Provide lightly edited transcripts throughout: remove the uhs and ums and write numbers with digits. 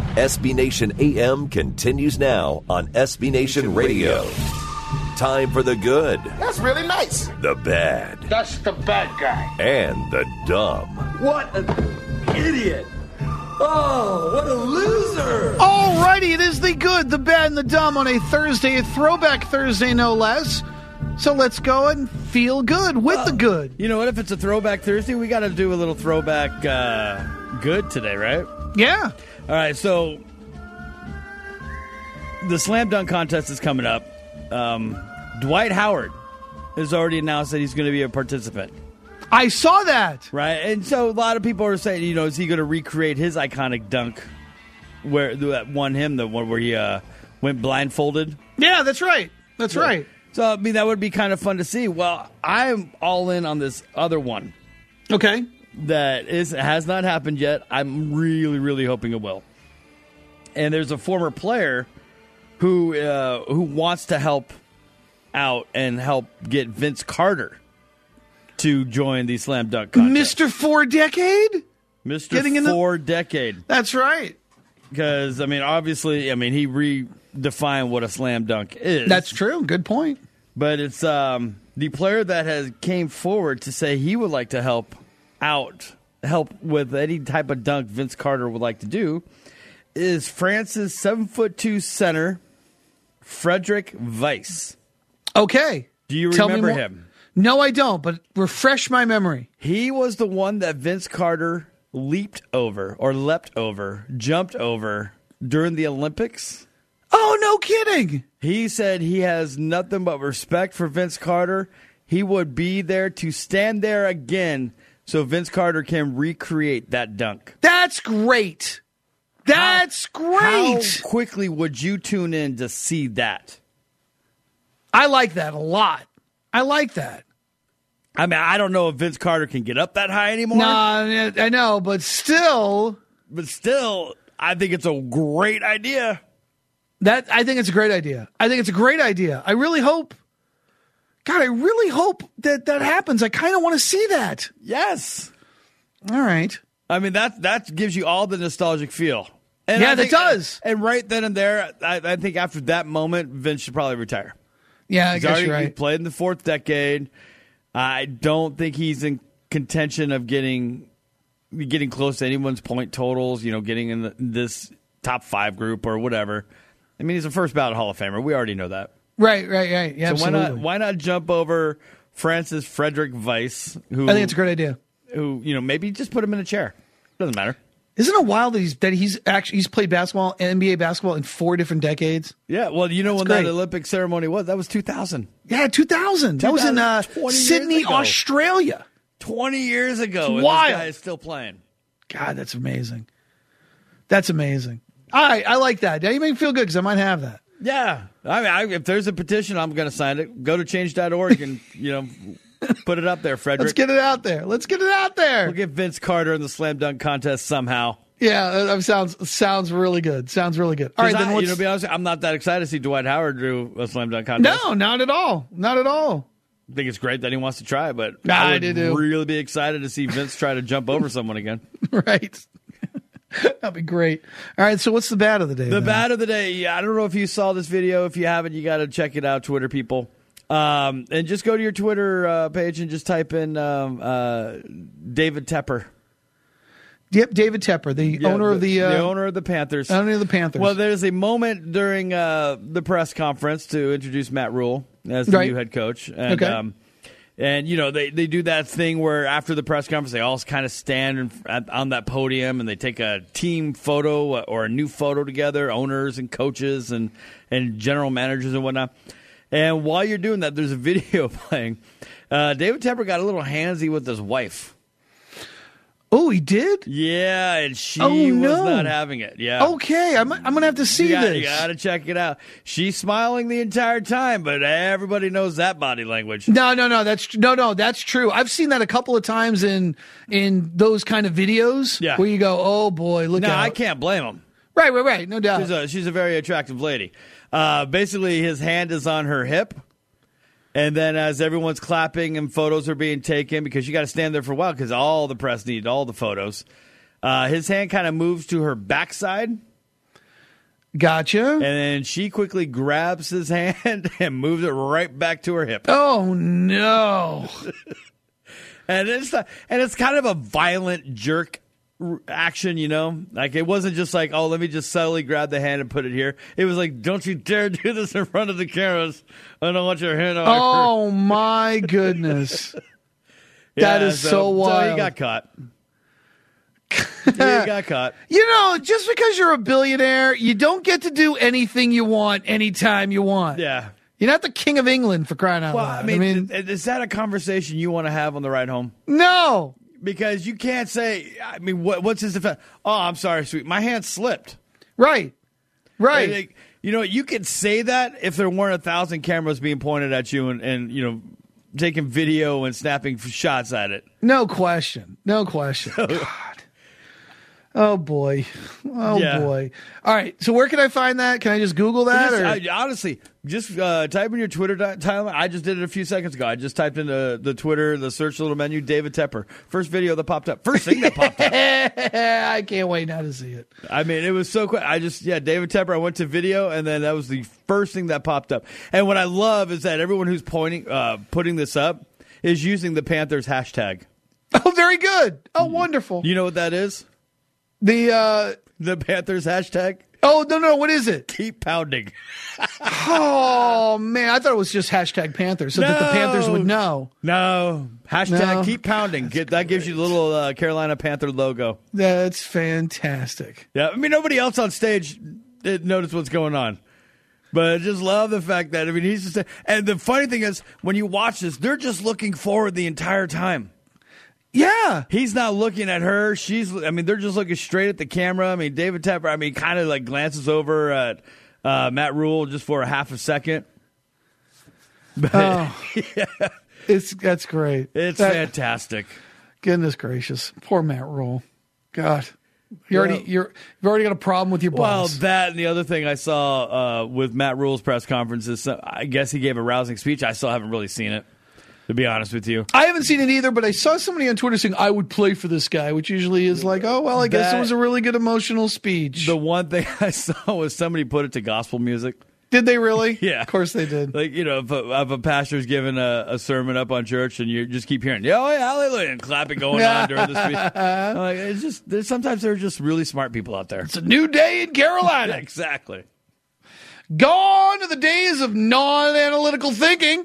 SB Nation AM continues now on SB Nation Radio. Time for the good. That's really nice. The bad. That's the bad guy. And the dumb. What an idiot. Oh, what a loser. Alrighty, it is the good, the bad, and the dumb on a Thursday, a throwback Thursday, no less. So let's go and feel good with the good. You know what? If it's a throwback Thursday, we got to do a little throwback good today, right? Yeah. All right, so the slam dunk contest is coming up. Dwight Howard has already announced that he's going to be a participant. I saw that. Right, and so a lot of people are saying, you know, is he going to recreate his iconic dunk where that won him, the one where he went blindfolded? Yeah, that's right. That's right. So, I mean, that would be kind of fun to see. Well, I'm all in on this other one. Okay. That has not happened yet. I'm really, really hoping it will. And there's a former player who wants to help out and help get Vince Carter to join the slam dunk contest. Mr. 4 Decade? Mr. 4 Decade. That's right. Because, I mean, obviously, I mean, he redefined what a slam dunk is. That's true. Good point. But it's the player that has came forward to say he would like to help with any type of dunk Vince Carter would like to do is France's 7'2" center, Frederick Weiss. Okay. Do you remember him? No, I don't, but refresh my memory. He was the one that Vince Carter leapt over, jumped over during the Olympics. Oh, no kidding. He said he has nothing but respect for Vince Carter. He would be there to stand there again so Vince Carter can recreate that dunk. That's great. That's great. How quickly would you tune in to see that? I like that a lot. I like that. I mean, I don't know if Vince Carter can get up that high anymore. Nah, I know, but still. I think it's a great idea. I think it's a great idea. I really hope. God, I really hope that happens. I kind of want to see that. Yes. All right. I mean, that gives you all the nostalgic feel. And yeah, that does. And right then and there, I think after that moment, Vince should probably retire. Yeah, I guess you're right. He played in the 4th decade. I don't think he's in contention of getting close to anyone's point totals, you know, getting in this top 5 group or whatever. I mean, he's a first ballot Hall of Famer. We already know that. Right. Yeah, so absolutely. why not jump over Francis Frederick Weiss? Who I think it's a great idea. Who, you know, maybe just put him in a chair. Doesn't matter. Isn't it wild that he's played basketball, NBA basketball in 4 different decades? Yeah, well, you know when that Olympic ceremony was? That was 2000. Yeah, 2000. That was in Sydney, Australia. 20 years ago. It's wild. This guy is still playing. God, that's amazing. That's amazing. All right, I like that. Yeah, you make me feel good because I might have that. Yeah. I mean, if there's a petition, I'm going to sign it. Go to change.org and, you know, put it up there, Frederick. Let's get it out there. We'll get Vince Carter in the slam dunk contest somehow. Yeah, that sounds really good. All right, then to be honest, I'm not that excited to see Dwight Howard do a slam dunk contest. No, not at all. I think it's great that he wants to try, but I would really be excited to see Vince try to jump over someone again. Right. That'd be great. All right, so what's the bad of the day? Bad of the day, I don't know if you saw this video. If you haven't, you got to check it out, Twitter people. And just go to your Twitter page and just type in David Tepper. Yep, David Tepper, the owner of the owner of the Panthers. Owner of the Panthers. Well, there's a moment during the press conference to introduce Matt Rule as the new head coach. And, okay. And, you know, they do that thing where after the press conference, they all kind of stand on that podium and they take a team photo or a new photo together, owners and coaches and general managers and whatnot. And while you're doing that, there's a video playing. David Tepper got a little handsy with his wife. Oh, he did? Yeah, and she was not having it. Yeah. Okay, I'm going to have to see this. You got to check it out. She's smiling the entire time, but everybody knows that body language. No, that's true. I've seen that a couple of times in those kind of videos where you go, oh boy, look out. No, I can't blame him. Right, no doubt. She's a very attractive lady. Basically, his hand is on her hip. And then as everyone's clapping and photos are being taken, because you got to stand there for a while because all the press needs all the photos, his hand kind of moves to her backside, Gotcha. And then she quickly grabs his hand and moves it right back to her hip. Oh, no. And it's kind of a violent jerk action, you know? Like, it wasn't just like, oh, let me just subtly grab the hand and put it here. It was like, don't you dare do this in front of the cameras. I don't want your hand on her. Oh, my goodness. That is so wild. So he got caught. He got caught. You know, just because you're a billionaire, you don't get to do anything you want anytime you want. Yeah. You're not the king of England, for crying out Well, loud. I mean, is that a conversation you want to have on the ride home? No. Because you can't say, I mean, what's his defense? Oh, I'm sorry, sweet. My hand slipped. Right. Right. Like, you know, you could say that if there weren't 1,000 cameras being pointed at you and you know, taking video and snapping shots at it. No question. No question. God. Oh, boy. Oh, Yeah. boy. All right. So where can I find that? Can I just Google that? Honestly, just type in your Twitter timeline. I just did it a few seconds ago. I just typed into the Twitter, the search little menu, David Tepper. First video that popped up. First thing that popped up. I can't wait now to see it. I mean, it was so quick. David Tepper, I went to video, and then that was the first thing that popped up. And what I love is that everyone who's putting this up is using the Panthers hashtag. Oh, very good. Oh, wonderful. You know what that is? The Panthers hashtag? Oh, no. What is it? Keep pounding. Oh, man. I thought it was just hashtag Panthers so that the Panthers would know. No. Hashtag No. keep pounding. That gives you the little Carolina Panther logo. That's fantastic. Yeah. I mean, nobody else on stage noticed what's going on. But I just love the fact that, I mean, he's just. And the funny thing is, when you watch this, they're just looking forward the entire time. Yeah. He's not looking at her. They're just looking straight at the camera. I mean, David Tepper, kind of like glances over at Matt Rule just for a half a second. But, yeah, That's great. it's fantastic. Goodness gracious. Poor Matt Rule. God. You've already got a problem with your Well, boss. that and the other thing I saw with Matt Rule's press conference is I guess he gave a rousing speech. I still haven't really seen it, to be honest with you. I haven't seen it either, but I saw somebody on Twitter saying, I would play for this guy, which usually is like, oh, well, I guess it was a really good emotional speech. The one thing I saw was somebody put it to gospel music. Did they really? Yeah. Of course they did. Like, you know, if a pastor's giving a sermon up on church and you just keep hearing, oh, yeah, hallelujah, and clapping going on during the speech. I'm like, it's just, sometimes there are just really smart people out there. It's a new day in Carolina. Exactly. Gone are the days of non-analytical thinking.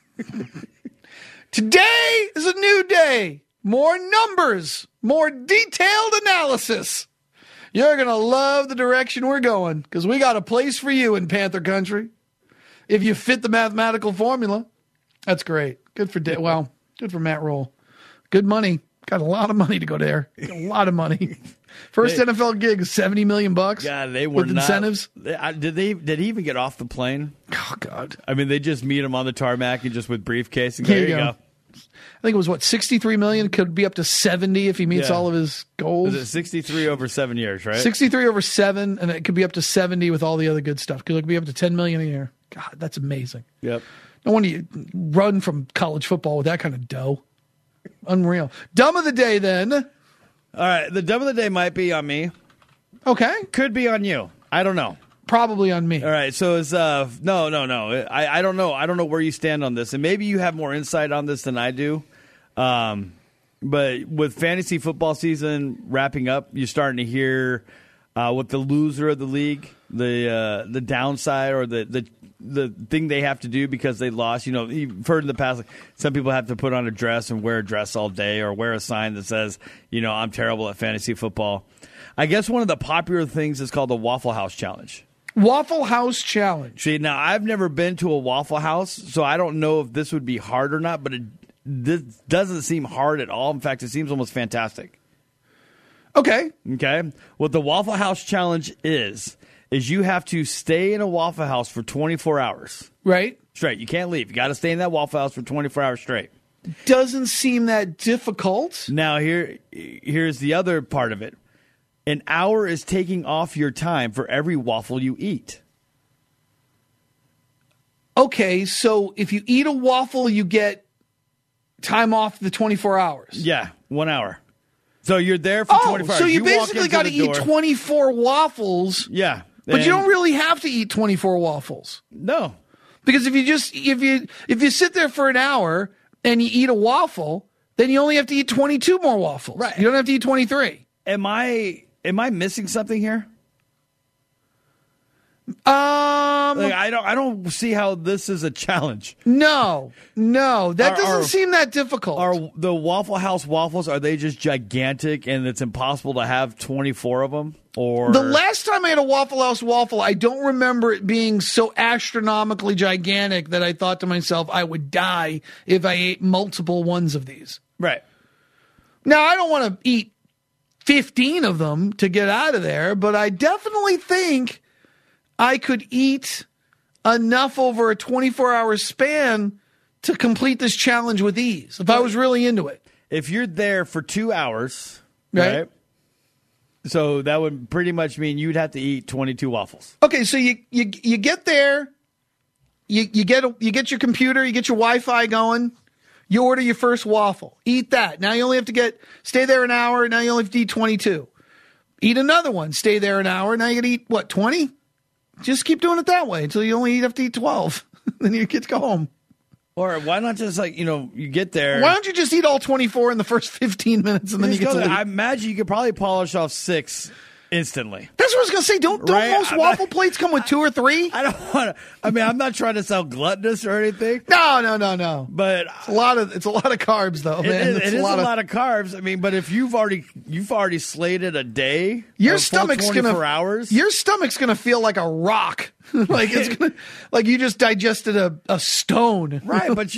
Today is a new day. More numbers, more detailed analysis. You're going to love the direction we're going because we got a place for you in Panther country. If you fit the mathematical formula, that's great. Good for good for Matt Rule. Good money. Got a lot of money to go there. Got a lot of money. First NFL gig is $70 million. God, they were with not, incentives. Did he even get off the plane? Oh God. I mean, they just meet him on the tarmac and just with briefcase and Here there you you go. go. I think it was $63 million. Could be up to 70 if he meets Yeah. all of his goals. Was it 63 over 7 years, right? 63 over 7, and it could be up to 70 with all the other good stuff. Because it could be up to $10 million a year. God, that's amazing. Yep. No wonder you run from college football with that kind of dough. Unreal. Dumb of the day, then. All right, the dumb of the day might be on me. Okay. Could be on you. I don't know. Probably on me. All right, so it's no. I don't know. I don't know where you stand on this, and maybe you have more insight on this than I do. But with fantasy football season wrapping up, you're starting to hear what the loser of the league, the downside or the thing they have to do because they lost. You know, you've heard in the past, like, some people have to put on a dress and wear a dress all day or wear a sign that says, you know, I'm terrible at fantasy football. I guess one of the popular things is called the Waffle House Challenge. Waffle House Challenge. See, now I've never been to a Waffle House, so I don't know if this would be hard or not, but this doesn't seem hard at all. In fact, it seems almost fantastic. Okay. Okay? What the Waffle House Challenge is you have to stay in a Waffle House for 24 hours. Right. Straight. You can't leave. You got to stay in that Waffle House for 24 hours straight. Doesn't seem that difficult. Now, here's the other part of it. An hour is taking off your time for every waffle you eat. Okay, so if you eat a waffle, you get time off the 24 hours. Yeah, 1 hour. So you're there for 24 hours. So you walk basically into got to the eat door. 24 waffles. Yeah. But you don't really have to eat 24 waffles. No. Because if you sit there for an hour and you eat a waffle, then you only have to eat 22 more waffles. Right. You don't have to eat 23. Am I missing something here? I don't see how this is a challenge. No, that doesn't seem that difficult. Are the Waffle House waffles, are they just gigantic and it's impossible to have 24 of them? Or the last time I had a Waffle House waffle, I don't remember it being so astronomically gigantic that I thought to myself, I would die if I ate multiple ones of these. Right. Now, I don't want to eat 15 of them to get out of there, but I definitely think I could eat enough over a 24-hour span to complete this challenge with ease if I was really into it. If you're there for 2 hours, right? So that would pretty much mean you'd have to eat 22 waffles. Okay, so you get there, you get your computer, you get your Wi-Fi going, you order your first waffle, eat that. Now you only have to stay there an hour. Now you only have to eat 22. Eat another one, stay there an hour. Now you got to eat, what, 20? Just keep doing it that way until you only have to eat 12. Then your kids go home. Or why not just you get there. Why don't you just eat all 24 in the first 15 minutes and then you get to leave? I imagine you could probably polish off 6 instantly. That's what I was going to say. Don't most waffle plates come with 2 or 3? I don't want to. I mean, I'm not trying to sound gluttonous or anything. No. But it's a lot of carbs, though, man. It is a lot of carbs. I mean, but if you've already slated a day, your stomach's 24 hours, your stomach's gonna feel like a rock. Like you just digested a stone. Right? But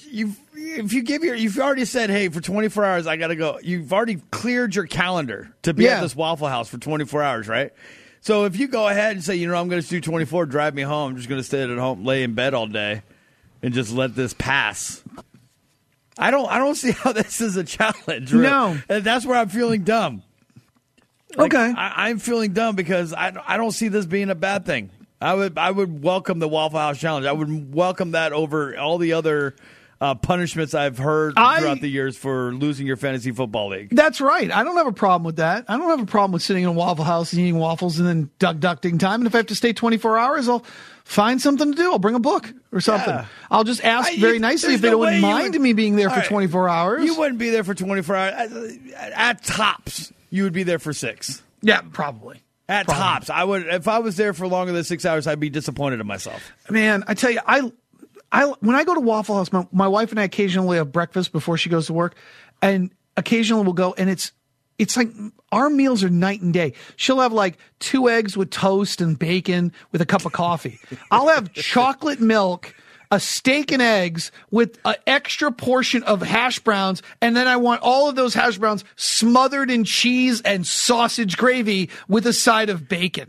you've already said, hey, for 24 hours I got to go. You've already cleared your calendar to be at this Waffle House for 24 hours, right? So if you go ahead and say, I'm going to do 24, drive me home, I'm just going to stay at home, lay in bed all day, and just let this pass. I don't see how this is a challenge. Really. No, and that's where I'm feeling dumb. Okay, I'm feeling dumb because I don't see this being a bad thing. I would welcome the Waffle House challenge. I would welcome that over all the other punishments I've heard throughout the years for losing your fantasy football league. That's right. I don't have a problem with that. I don't have a problem with sitting in a Waffle House and eating waffles and then deducting time. And if I have to stay 24 hours, I'll find something to do. I'll bring a book or something. Yeah. I'll just ask very nicely if they don't mind me being there for 24 hours. You wouldn't be there for 24 hours. At tops, you would be there for 6. Yeah, probably. At tops, I would. If I was there for longer than 6 hours, I'd be disappointed in myself. Man, I tell you, when I go to Waffle House, my wife and I occasionally have breakfast before she goes to work, and occasionally we'll go, and it's like our meals are night and day. She'll have like 2 eggs with toast and bacon with a cup of coffee. I'll have chocolate milk, a steak and eggs with an extra portion of hash browns, and then I want all of those hash browns smothered in cheese and sausage gravy with a side of bacon.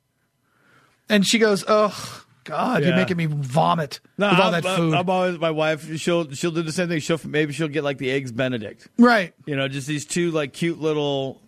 And she goes, "Oh God, you're making me vomit with all that food." I'm always, my wife, she'll do the same thing. Maybe she'll get like the Eggs Benedict. Right. Just these 2 like cute little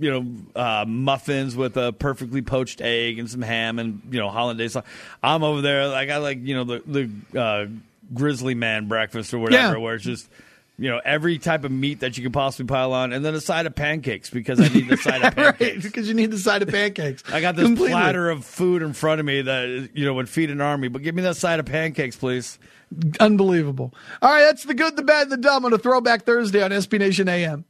muffins with a perfectly poached egg and some ham and hollandaise. I'm over there like I like the Grizzly Man breakfast or whatever, where it's just every type of meat that you can possibly pile on, and then a side of pancakes because I need the side of pancakes. Right, because you need the side of pancakes. I got this platter of food in front of me that would feed an army, but give me that side of pancakes, please. Unbelievable. All right, that's the good, the bad, and the dumb on a Throwback Thursday on SB Nation AM.